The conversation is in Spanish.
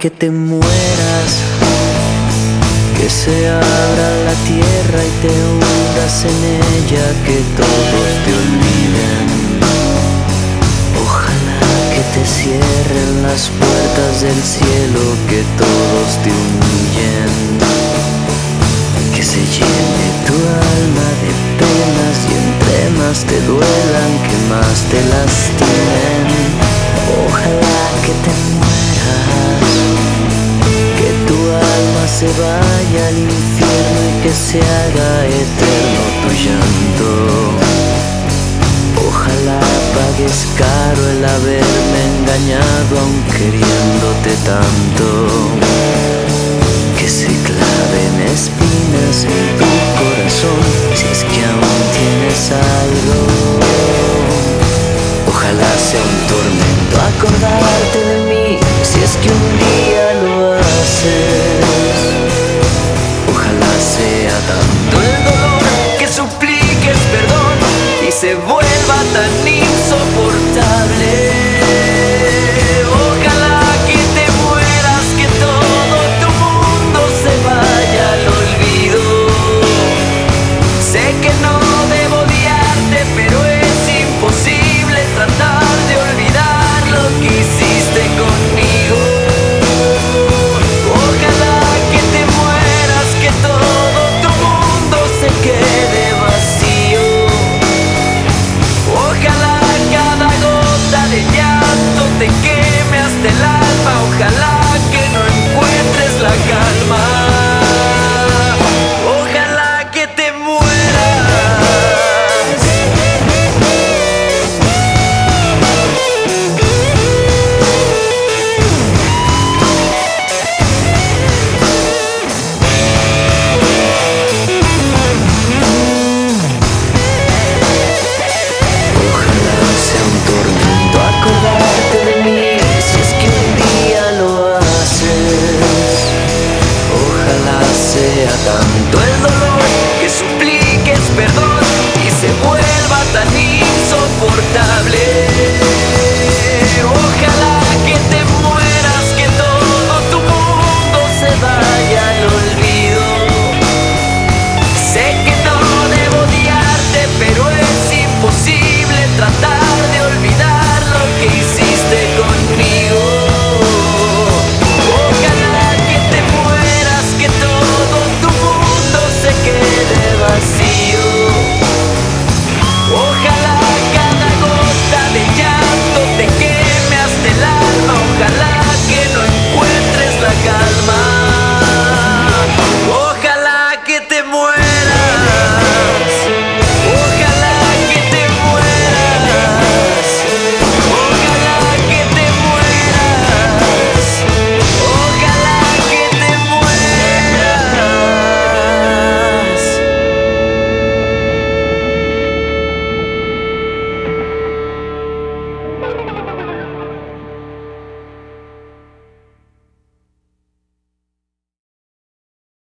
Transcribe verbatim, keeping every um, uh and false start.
que te mueras, que se abra la tierra y te hundas en ella, que todos te olviden. Ojalá que te cierren las puertas del cielo, que todos te humillen, que se llene tu alma de penas y entre más te duelan, que más te lastimen. Ojalá que te mueras, que tu alma se vaya al infierno y que se haga eterno tu llanto. Ojalá pagues caro el haberme engañado aun queriéndote tanto.